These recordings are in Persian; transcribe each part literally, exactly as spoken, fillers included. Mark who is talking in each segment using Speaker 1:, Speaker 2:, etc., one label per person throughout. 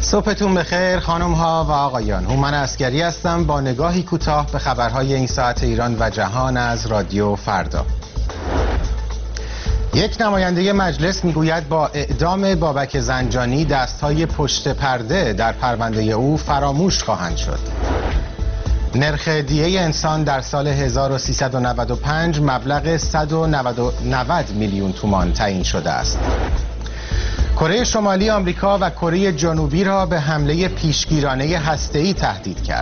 Speaker 1: صبحتون بخیر خانم ها و آقایان. هومن عسگری هستم با نگاهی کوتاه به خبرهای این ساعت ایران و جهان از رادیو فردا. یک نماینده مجلس میگوید با اعدام بابک زنجانی دستهای پشت پرده در پرونده او فراموش خواهند شد. نرخ دیه انسان در سال هزار و سیصد و نود و پنج مبلغ صد و نود میلیون تومان تعیین شده است. کره شمالی آمریکا و کره جنوبی را به حمله پیشگیرانه هسته‌ای تهدید کرد.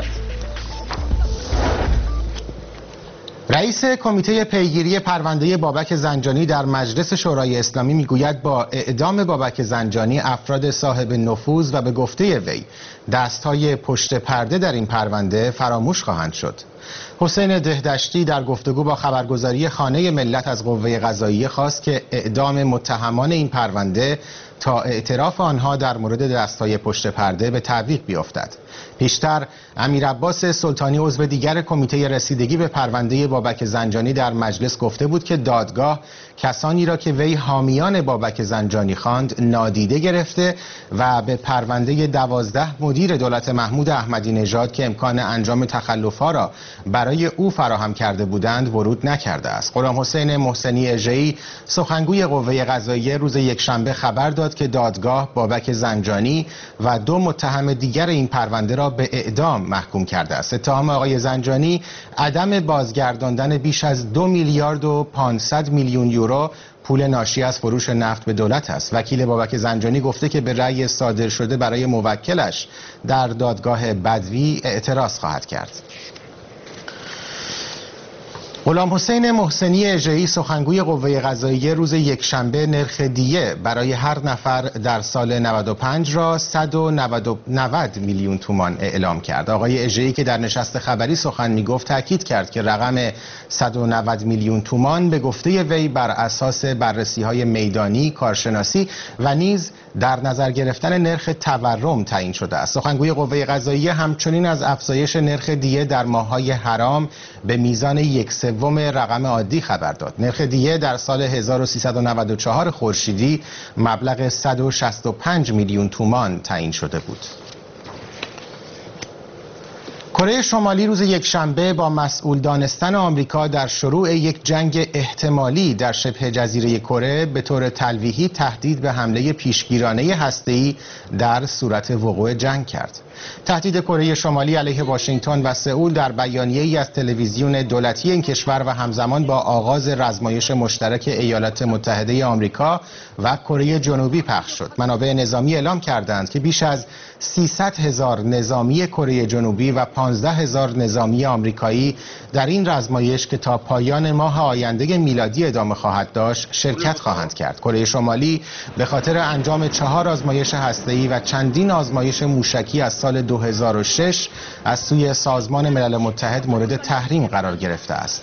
Speaker 1: رئیس کمیته پیگیری پرونده بابک زنجانی در مجلس شورای اسلامی میگوید با اعدام بابک زنجانی افراد صاحب نفوذ و به گفته وی دستهای پشت پرده در این پرونده فراموش خواهند شد. حسین دهدشتی در گفتگو با خبرگزاری خانه ملت از قوه قضاییه خواست که اعدام متهمان این پرونده تا اعتراف آنها در مورد دستهای پشت پرده به تعویق بیفتد. پیشتر امیر عباس سلطانی عضو دیگر کمیته رسیدگی به پرونده بابک زنجانی در مجلس گفته بود که دادگاه کسانی را که وی حامیان بابک زنجانی خواند نادیده گرفته و به پرونده دوازده مدیر دولت محمود احمدی نژاد که امکان انجام تخلف‌ها را برای او فراهم کرده بودند ورود نکرده است. غلام حسین محسنی اژه‌ای سخنگوی قوه قضاییه روز یکشنبه خبر داد که دادگاه بابک زنجانی و دو متهم دیگر این پرونده را به اعدام محکوم کرده است. اتهام آقای زنجانی عدم بازگرداندن بیش از دو میلیارد و پانصد میلیون یورو پول ناشی از فروش نفت به دولت است. وکیل بابک زنجانی گفته که به رأی صادر شده برای موکلش در دادگاه بدوی اعتراض خواهد کرد. غلام حسین محسنی اژه‌ای سخنگوی قوه قضاییه روز یکشنبه نرخ دیه برای هر نفر در سال نود و پنج را صد و نود میلیون تومان اعلام کرد. آقای اژه‌ای که در نشست خبری سخن میگفت تاکید کرد که رقم صد و نود میلیون تومان به گفته وی بر اساس بررسی‌های میدانی، کارشناسی و نیز در نظر گرفتن نرخ تورم تعیین شده است. سخنگوی قوه قضاییه همچنین از افزایش نرخ دیه در ماه‌های حرام به میزان یک سوم رقم عادی خبر داد. نرخ دیه در سال هزار و سیصد و نود و چهار خورشیدی مبلغ صد و شصت و پنج میلیون تومان تعیین شده بود. کره شمالی روز یکشنبه با مسئول دانستن آمریکا در شروع یک جنگ احتمالی در شبه جزیره کره به طور تلویحی تهدید به حمله پیشگیرانه هسته‌ای در صورت وقوع جنگ کرد. تهدید کره شمالی علیه واشنگتن و سئول در بیانیه‌ای از تلویزیون دولتی این کشور و همزمان با آغاز رزمایش مشترک ایالات متحده آمریکا و کره جنوبی پخش شد. منابع نظامی اعلام کردند که بیش از سیصد هزار نظامی کره جنوبی و پانزده هزار نظامی آمریکایی در این رزمایش که تا پایان ماه آینده میلادی ادامه خواهد داشت شرکت خواهند کرد. کره شمالی به خاطر انجام چهار آزمایش هسته‌ای و چندین آزمایش موشکی از سال دو هزار و شش از سوی سازمان ملل متحد مورد تحریم قرار گرفته است.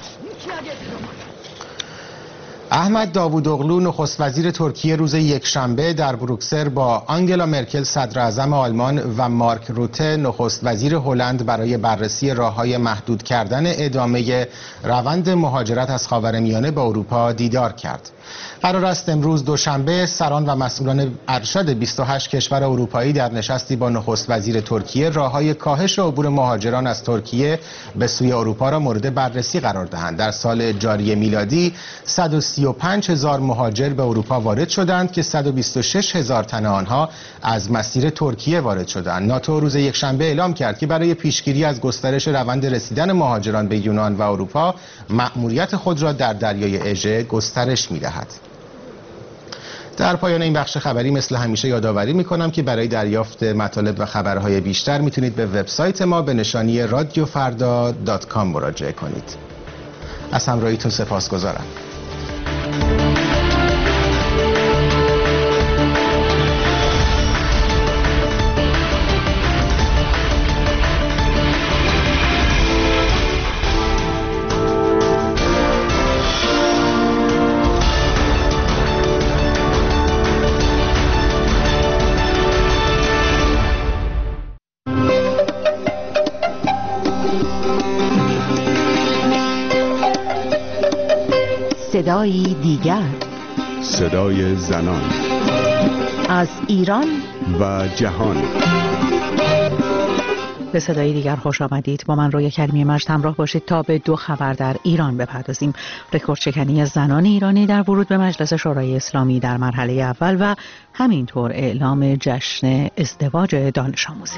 Speaker 1: احمد داوودوغلو نخست وزیر ترکیه روز یکشنبه در بروکسل با آنگلا مرکل صدر اعظم آلمان و مارک روته نخست وزیر هلند برای بررسی راه‌های محدود کردن ادامه روند مهاجرت از خاورمیانه به اروپا دیدار کرد. قرار است امروز دوشنبه سران و مسئولان ارشد بیست و هشت کشور اروپایی در نشستی با نخست وزیر ترکیه راه‌های کاهش عبور مهاجران از ترکیه به سوی اروپا را مورد بررسی قرار دهند. در سال جاری میلادی صد و سی و پنج هزار مهاجر به اروپا وارد شدند که صد و بیست و شش هزار تن آنها از مسیر ترکیه وارد شدند. ناتو روز یکشنبه اعلام کرد که برای پیشگیری از گسترش روند رسیدن مهاجران به یونان و اروپا مأموریت خود را در دریای اژه گسترش می‌دهد. در پایان این بخش خبری مثل همیشه یادآوری میکنم که برای دریافت مطالب و خبرهای بیشتر میتونید به وبسایت ما به نشانی رادیو فردا دات کام مراجعه کنید. از همراهیتون سپاسگزارم.
Speaker 2: صدایی دیگر،
Speaker 3: صدای زنان.
Speaker 2: از ایران
Speaker 3: و جهان.
Speaker 2: به صدای دیگر خوش آمدید. با من رویا کریمی مجد همراه باشید تا به دو خبر در ایران بپردازیم. رکورد شکنی زنان ایرانی در ورود به مجلس شورای اسلامی در مرحله اول و همینطور اعلام جشن ازدواج دانش آموزی.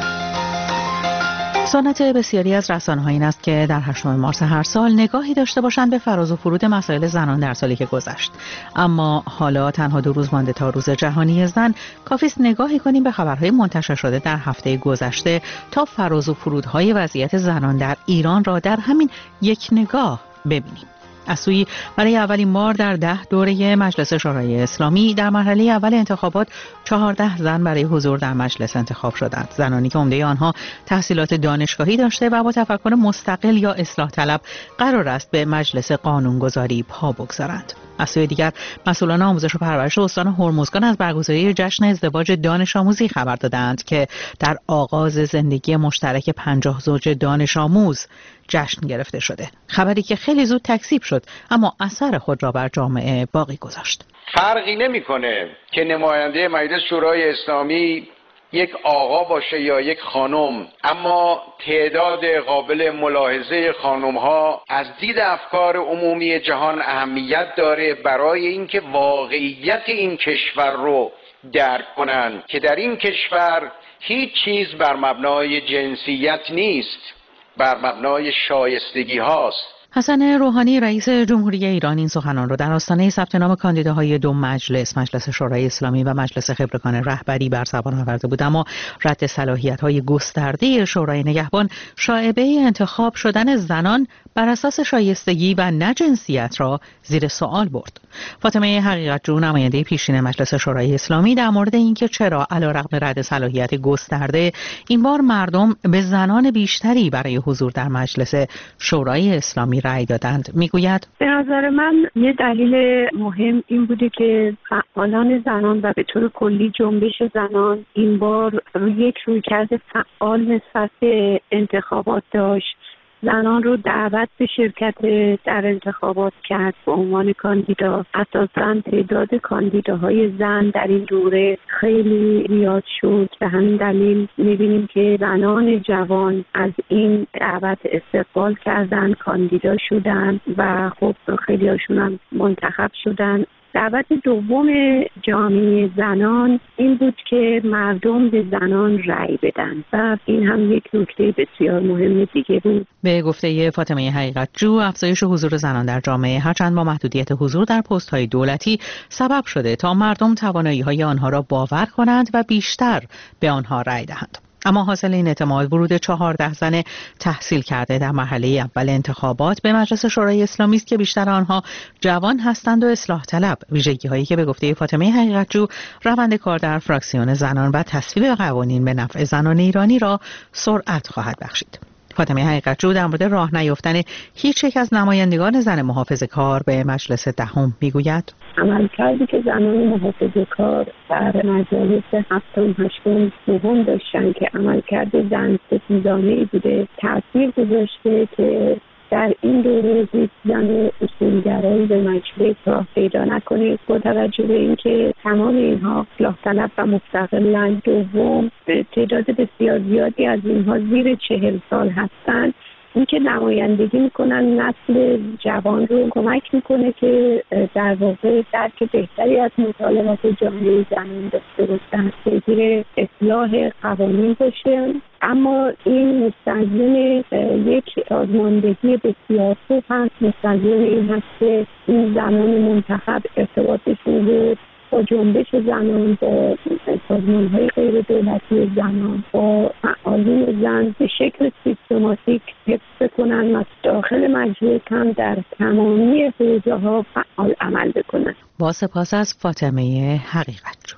Speaker 2: سنت بسیاری از رسانه‌ها این است که در هشتم مارس هر سال نگاهی داشته باشند به فراز و فرود مسائل زنان در سالی که گذشت. اما حالا تنها دو روز مانده تا روز جهانی زن، کافی است نگاهی کنیم به خبرهای منتشر شده در هفته گذشته تا فراز و فرودهای وضعیت زنان در ایران را در همین یک نگاه ببینیم. از سوی برای اولین بار در ده دوره مجلس شورای اسلامی در مرحله اول انتخابات چهارده زن برای حضور در مجلس انتخاب شدند. زنانی که عمده آنها تحصیلات دانشگاهی داشته و با تفکر مستقل یا اصلاح طلب قرار است به مجلس قانونگذاری پا بگذارند. از سوی دیگر مسئولان آموزش و پرورش استان هرمزگان از برگزاری جشن ازدواج دانش آموزی خبر دادند که در آغاز زندگی مشترک پنجاه زوج دانش آموز جشن گرفته شده. خبری که خیلی زود تکذیب شد اما اثر خود را بر جامعه باقی گذاشت.
Speaker 4: فرقی نمی‌کنه که نماینده مجلس شورای اسلامی یک آقا باشه یا یک خانم، اما تعداد قابل ملاحظه خانم‌ها از دید افکار عمومی جهان اهمیت داره برای اینکه واقعیت این کشور رو درک کنند که در این کشور هیچ چیز بر مبنای جنسیت نیست، بر مبنای شایستگی هاست.
Speaker 2: حسن روحانی رئیس جمهوری ایران این سخنان را در آستانه ثبت نام کاندیداهای دو مجلس، مجلس شورای اسلامی و مجلس خبرگان رهبری بر زبان آورده بود، اما رد صلاحیت‌های گسترده شورای نگهبان شایعه انتخاب شدن زنان بر اساس شایستگی و نه جنسیت را زیر سوال برد. فاطمه حقیقت‌جو نماینده پیشین مجلس شورای اسلامی در مورد اینکه چرا علیرغم رد صلاحیت گسترده این بار مردم به زنان بیشتری برای حضور در مجلس شورای اسلامی رأی دادند میگوید:
Speaker 5: به نظر من یه دلیل مهم این بوده که فعالان زنان و به طور کلی جنبش زنان این بار یک رویکرد فعال نسبت به انتخابات داشت. زنان رو دعوت به شرکت در انتخابات کرد به عنوان کاندیدا. اساساً تعداد کاندیداهای زن در این دوره خیلی زیاد شد. به همین دلیل می‌بینیم که زنان جوان از این دعوت استقبال کردن، کاندیدا شدن و خب خیلی هاشون هم منتخب شدن. دعوت دوم جامعه زنان این بود که مردم به زنان رأی بدن و این هم یک نکته بسیار مهم دیگه بود.
Speaker 2: به گفته فاطمه حقیقت‌جو، افزایش حضور زنان در جامعه هرچند با محدودیت حضور در پست‌های دولتی سبب شده تا مردم توانایی‌های آنها را باور کنند و بیشتر به آنها رأی دهند. اما حاصل این اعتماد ورود چهارده زن تحصیل کرده در مرحله اول انتخابات به مجلس شورای اسلامی است که بیشتر آنها جوان هستند و اصلاح طلب، ویژگی هایی که به گفته فاطمه حقیقت‌جو روند کار در فراکسیون زنان و تصویب قوانین به نفع زنان ایرانی را سرعت خواهد بخشید. فاطمه حقیقت‌جو در مورد راه نیافتن هیچ یک از نمایندگان زن محافظه‌کار به مجلس دهم میگوید:
Speaker 5: عملکردی که زنان محافظه‌کار در مجالس هفتم هشتم نهم داشتن که عملکرد زن ستیزانه‌ای بوده، تأثیر گذاشته که در این دوره زن اصولگرایی به مجلس راه پیدا نکنه. با توجه به اینکه تمام اینها اصلاح طلب و مستقلن، دوم به تعداد بسیار زیادی از اینها زیر چهل سال هستند، این که نمایندگی میکنن نسل جوان رو کمک میکنه که در واقع درک بهتری از مطالبات جامعه زنان داشته باشن، پیگیر اصلاح قوانین باشه. اما این مستلزم یک سازماندهی بسیار خوب هست، مستلزم این هست که این زنان منتخب ارتباطشون رو با جنبش زنان، با سازمان‌های غیر دولتی زنان، با فعالین زن به شکل سیستماتیک حفظ کنن و داخل مجلس هم در تمامی حوزه‌ها فعال عمل بکنن.
Speaker 2: با سپاس از فاطمه حقیقت‌جو.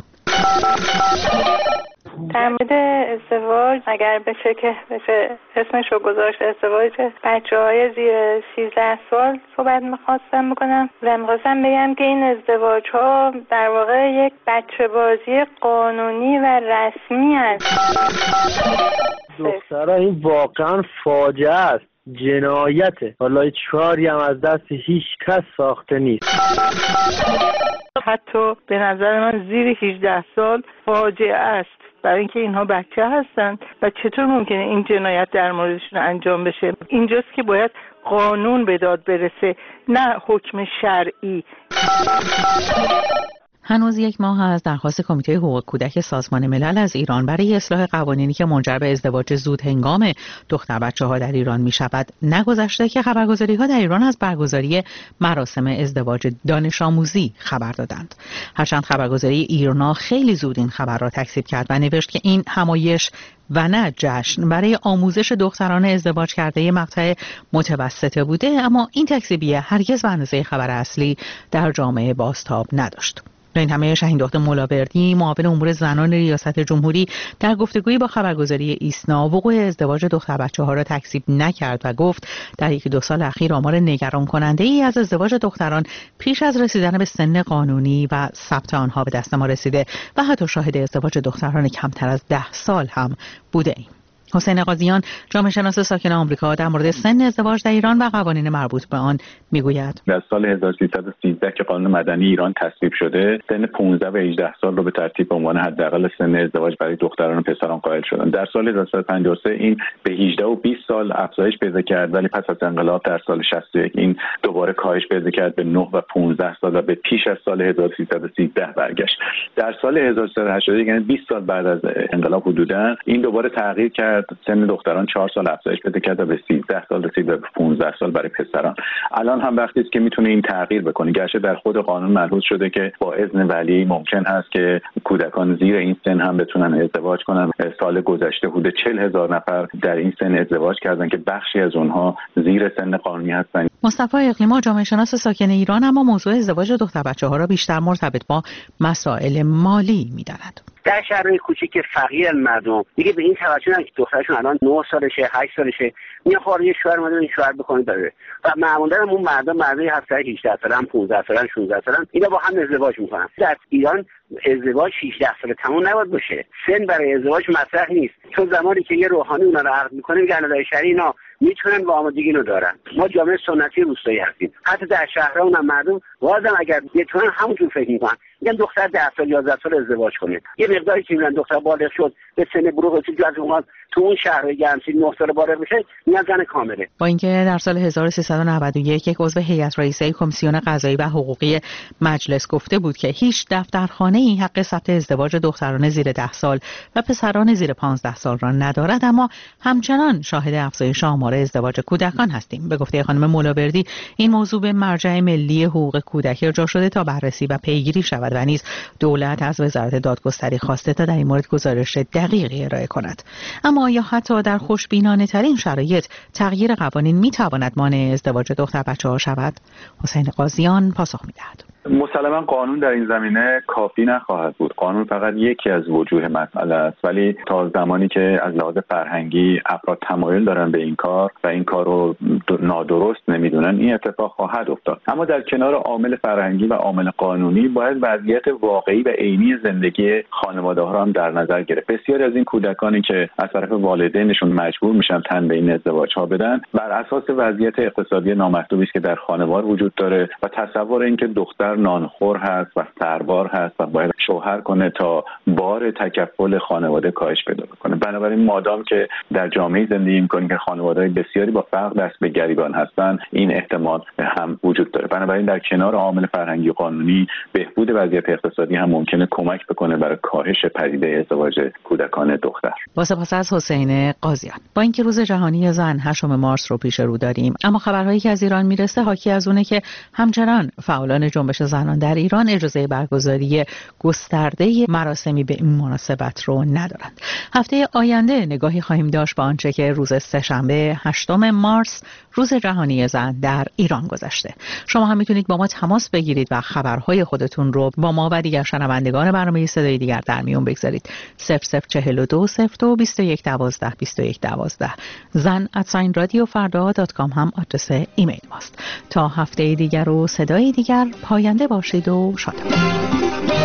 Speaker 6: در مورد ازدواج اگر بشه که بشه اسمش رو گذاشت ازدواج بچه های زیر سیزده سال صحبت میخواستم بکنم و میخواستم بگم که این ازدواج ها در واقع یک بچه بازی قانونی و رسمی است.
Speaker 7: دخترها این واقعا فاجعه است.
Speaker 3: جنایته. حالا هیچ کاری هم از دست هیچ کس ساخته نیست.
Speaker 6: حتی به نظر من زیر هجده سال فاجعه است، برای اینکه اینها بچه هستند و چطور ممکنه این جنایت در موردشون انجام بشه. اینجاست که باید قانون به داد برسه، نه حکم شرعی.
Speaker 2: هنوز یک ماه از درخواست کمیته حقوق کودک سازمان ملل از ایران برای اصلاح قوانینی که منجر به ازدواج زود هنگام دختر بچه‌ها در ایران می شود نگذشته که خبرگزاری‌ها در ایران از برگزاری مراسم ازدواج دانش آموزی خبر دادند. هرچند خبرگزاری ایرنا خیلی زود این خبر را تکذیب کرد و نوشت که این همایش و نه جشن برای آموزش دختران ازدواج کرده مقطع متوسطه بوده، اما این تکذیبیه هرگز به اندازه خبر اصلی در جامعه بازتاب نداشت. این همه شاهین دختر مولاوردی معاون امور زنان ریاست جمهوری در گفتگویی با خبرگزاری ایسنا وقوع ازدواج دختر بچه‌ها را تکذیب نکرد و گفت در یکی دو سال اخیر آمار نگران کننده ای از ازدواج دختران پیش از رسیدن به سن قانونی و ثبت آنها به دست ما رسیده و حتی شاهد ازدواج دختران کمتر از ده سال هم بوده ایم. حسین قاضیان جامعه شناس ساکن آمریکا در مورد سن ازدواج در ایران و قوانین مربوط به آن میگوید.
Speaker 7: در سال هزار و سیصد و سیزده که قانون مدنی ایران تصویب شده، سن پانزده و هجده سال رو به ترتیب به عنوان حداقل سن ازدواج برای دختران و پسران قائل شدند. در سال هزار و سیصد و پنجاه و سه این به هجده و بیست سال افزایش پیدا کرد، ولی پس از انقلاب در سال شصت و یک این دوباره کاهش پیدا کرد به نه و پانزده سال و به پیش از سال هزار و سیصد و سیزده برگشت. در سال هزار و سیصد و هشتاد و یک یعنی بیست سال بعد از انقلاب حدوداً این دوباره تغییر کرد، سن دختران چهار سال افزایش پیدا کرد و به سیزده سال رسید و به پانزده سال برای پسران. الان هم وقتی است که میتونه این تغییر بکنه، گرچه در خود قانون ملحوظ شده که با اذن ولی ممکن هست که کودکان زیر این سن هم بتونن ازدواج کنن. سال گذشته حدود چهل هزار نفر در این سن ازدواج کردن که بخشی از اونها زیر سن قانونی هستن.
Speaker 2: مصطفی اقلیما جامعه شناس ساکن ایران اما موضوع ازدواج دختر بچه‌ها را بیشتر مرتبط با مسائل مالی می‌داند.
Speaker 8: در شهرهای کوچیک فقیر مردم دیگه به این توجه نمی‌کنن که دخترشون الان نه سالشه، هشت سالشه، میاد خارج شوهر مادر این شوهر بکنه داره و معمولا اون مردم مردای هجده سالن، پانزده سالن، شانزده سالن اینا با هم ازدواج میکنن. در ایران ازدواج هجده سال تموم نباید باشه. سن برای ازدواج مطرح نیست، چون زمانی که یه روحانی اونا رو عقد میکنه میگن علاوه شرعی اینا میتونن با آمادگی اینو دارن. ما جامعه سنتی روستایی هستیم، حتی در شهرها اونم مردم بازم اگر بتونن همونطور فکر میکنن، میگن دختر ده سال یازده سال ازدواج کنه. یه مقداری که میگن دختر بالغ شد به سن بلوغ رسید از اون تو اون شهرهای گرمسیر نه سال بالغ بشه میگن زن کامله.
Speaker 2: با اینکه در سال هزار و سیصد و نود و یک یک عضو هیئت رئیسه کمیسیون قضایی و حقوقی مجلس گفته بود که هیچ دفترخانه‌ای حق ثبت ازدواج دختران زیر ده سال و پسران زیر پانزده سال را ندارد، اما همچنان شاهد افزایش آمار ازدواج کودکان هستیم. به گفته خانم مولاوردی این موضوع به مرجع ملی حقوق کودک ارجاع شده تا بررسی و پیگیری شود و نیز دولت از وزارت دادگستری خواسته تا در این مورد گزارش دقیقی ارائه کند. اما آیا حتی در خوشبینانه ترین شرایط تغییر قوانین می تواند مانع ازدواج دختر بچه‌ها شود؟ حسین قاضیان پاسخ می‌دهد.
Speaker 7: مسلما قانون در این زمینه کافی نخواهد بود. قانون فقط یکی از وجوه مسئله است، ولی تا زمانی که از لحاظ فرهنگی افراد تمایل دارن به این کار و این کار رو نادرست نمیدونن این اتفاق خواهد افتاد. اما در کنار عامل فرهنگی و عامل قانونی باید وضعیت واقعی و عینی زندگی خانواده‌ها رو هم در نظر گرفت. بسیاری از این کودکانی که از طرف والدینشون مجبور میشن تن به این ازدواج‌ها بدن بر اساس وضعیت اقتصادی نامحدودی است که در خانوار وجود داره و تصور اینکه دختر نانخور هست و سربار هست و باید شوهر کنه تا بار تکفل خانواده کاهش پیدا کنه. بنابراین مادام که در جامعه زندگی می‌کنیم که خانواده‌های بسیاری با فقر دست به گریبان هستن این احتمال هم وجود داره. بنابراین در کنار عامل فرهنگی و قانونی بهبود وضعیت اقتصادی هم ممکنه کمک بکنه برای کاهش پدیده ازدواج کودکان دختر.
Speaker 2: با سپاس از حسین قاضیان. با اینکه روز جهانی زن هشتم مارس رو پیش رو داریم، اما خبرهایی که از ایران میرسه حاکی از اونه که همچنان فعالان جنبش زنان در ایران اجازه برگزاری گسترده مراسمی به این مناسبت رو ندارند. هفته آینده نگاهی خواهیم داشت به آنچه که روز سه‌شنبه هشتم مارس روز جهانی زن در ایران گذشته. شما هم میتونید با ما تماس بگیرید و خبرهای خودتون رو با ما و دیگر شنوندگان برنامه صدای دیگر در میون بگذارید. صفر صفر چهل و دو صفر دو بیست و یک دوازده بیست و یک دوازده زن ات رادیو فردا دات کام هم آدرس ایمیل ماست. تا هفته دیگر و صدای دیگر پاینده باشید و شاد باشید.